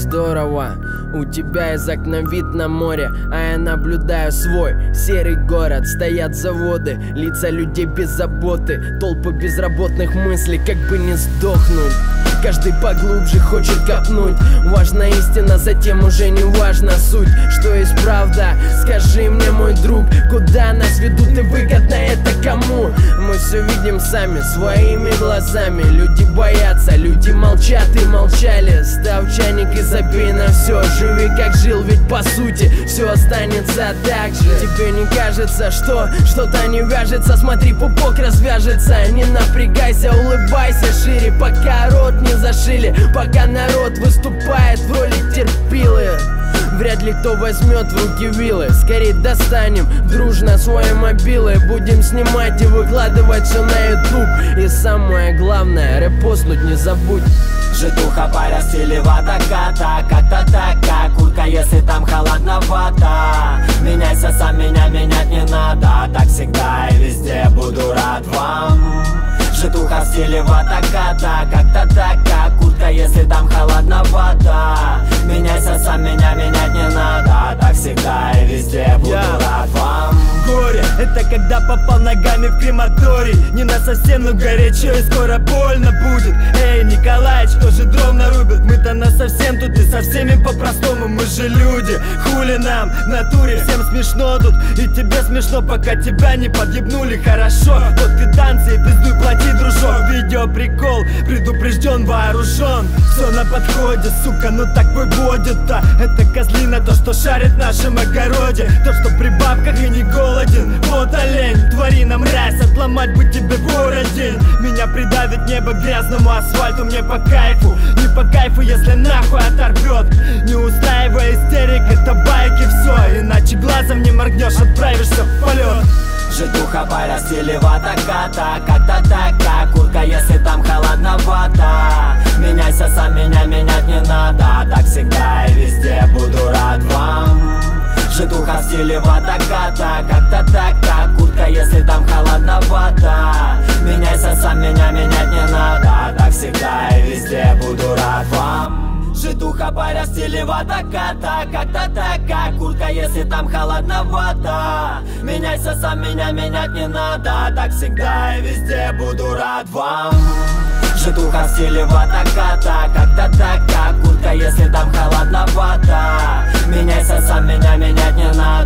здорово. У тебя из окна вид на море, а я наблюдаю свой серый город. Стоят заводы, лица людей без заботы, толпы безработных мыслей, как бы не сдохнуть. Каждый поглубже хочет копнуть. Важна истина, затем уже не важна суть. Что есть правда? Скажи мне, мой друг, куда нас ведут и выгодно это кому? Мы все видим сами, своими глазами. Люди боятся, люди молчат и молчали. Став чайник и забей на все. Живи как жил, ведь по сути все останется так же. Тебе не кажется, что что-то не вяжется? Смотри, пупок развяжется. Не напрягайся, улыбайся шире, пока рот не зашили, пока народ выступает в роли терпилы. Вряд ли кто возьмет в руки вилы. Скорее достанем дружно свои мобилы. Будем снимать и выкладывать все на YouTube. И самое главное, репостнуть не забудь. Житуха, паря в стиле ватаката. Как-то такая куртка, если там холодновато. Меняйся сам, меня менять не надо. Так всегда и везде буду рад вам. Житуха в стиле ватаката. Как-то такая куртка, если там холодновато. Меняйся сам, меня менять не надо. Так всегда и везде буду рад вам. Горе, это когда попал ногами в крематорий. Не на совсем, но горячо и скоро больно будет. Эй, Николаич, кто же дров нарубит? Мы-то на совсем тут и со всеми по-простому. Мы же люди, хули нам в натуре. Всем смешно тут и тебе смешно, пока тебя не подъебнули. Хорошо, вот ты танцы и пиздуй плати, дружок. Видео прикол, предупрежден, вооружен. Все на подходе, сука, ну так выводит-то. Это козлина, то, что шарит в нашем огороде. То, что при бабках и не голоден. Вот олень, твори нам мразь, отломать бы тебе воротень. Меня придавит небо к грязному асфальту. Мне по кайфу, не по кайфу, если нахуй оторвет. Не устраивай истерик, это байки, все. Иначе глазом не моргнешь, отправишься в полет. Житуха, паря в стиле ватаката. Как-то такая куртка, если там холодновато. Меняйся сам, меня менять не надо. Так всегда и везде буду рад вам. Житуха в стиле ватаката. Как-то такая куртка, если там холодновато. Меняйся сам, меня менять не надо. Так всегда и везде буду рад вам. Житуха, паря в стиле ватаката. Как-то такая куртка, если там холодновато. Меняйся сам, меня менять не надо. Так всегда и везде буду рад вам. Житуха в стиле ватаката. Как-то такая куртка, если там холодновато. Меняйся сам, меня менять не надо.